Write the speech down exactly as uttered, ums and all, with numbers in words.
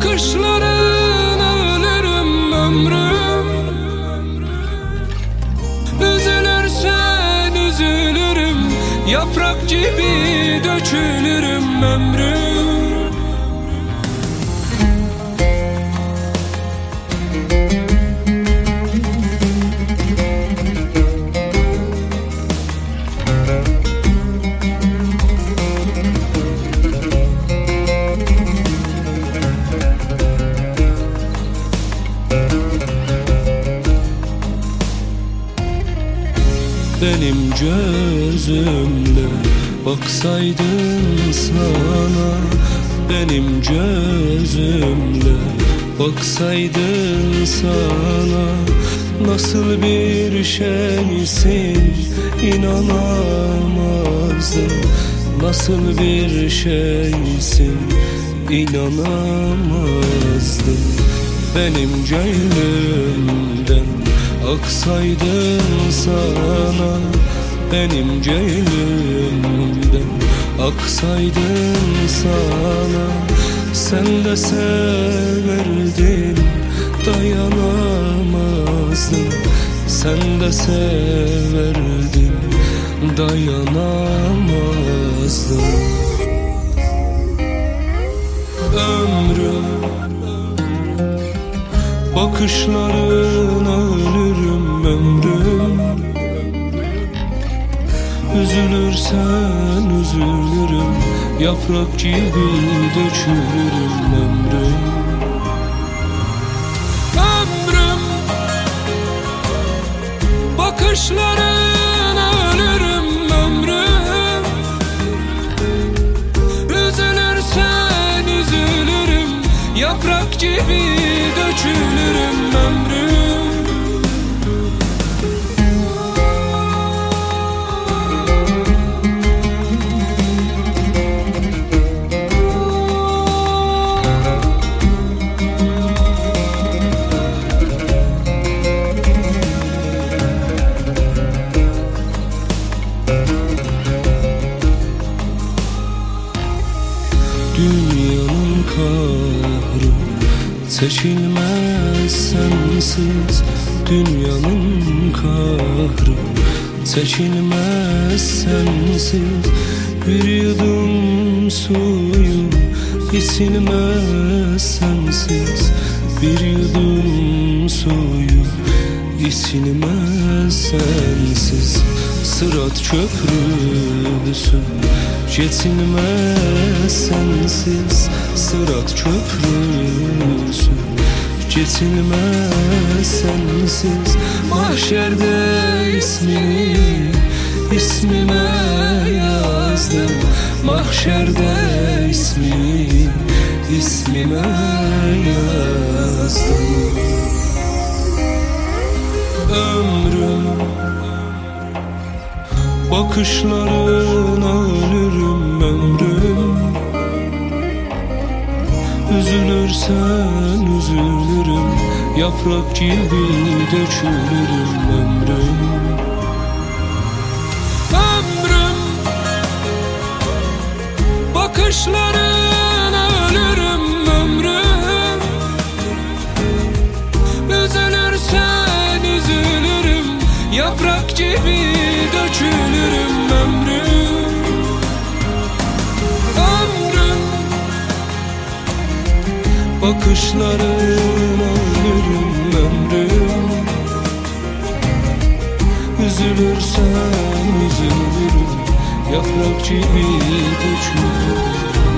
bakışlarına ölürüm ömrüm. Üzülürsen üzülürüm, yaprak gibi dökülürüm ömrüm. Benim gözümle baksaydın sana, benim gözümle baksaydın sana, nasıl bir şeysin inanamazdım. Nasıl bir şeysin inanamazdım. Benim gönlümden aksaydın sana, benim gönlümden aksaydın sana, sen de severdin dayanamazdın. Sen de severdin dayanamazdın. Ömrüm bakışlarına ölürüm ömrüm. Üzülürsen üzülürüm, yaprak gibi dökülürüm ömrüm. Ömrüm bakışlarına ölürüm ömrüm. Üzülürsen üzülürüm, yaprak gibi dökülürüm ömrüm. Dünyanın kahrı çekilmez sensiz, dünyanın kahrı çekilmez sensiz. Bir yudum suyu içilmez sensiz, bir yudum suyu içilmez sensiz. Sırat köprüsü geçilmez sensiz, sırat köprüsü geçilmez sensiz. Mahşerde ismini ismime yazdım, mahşerde ismini ismime yazdım. Ömrüm bakışlarına ölürüm ömrüm. Üzülürsen üzülürüm, yaprak gibi dökülürüm ömrüm. Ömrüm bakışlarına ölürüm ömrüm. Üzülürsen üzülürüm, yaprak gibi dökülürüm ömrüm. Ömrüm bakışlarına ölürüm ömrüm. Üzülürsen üzülürüm, yaprak gibi dökülürüm.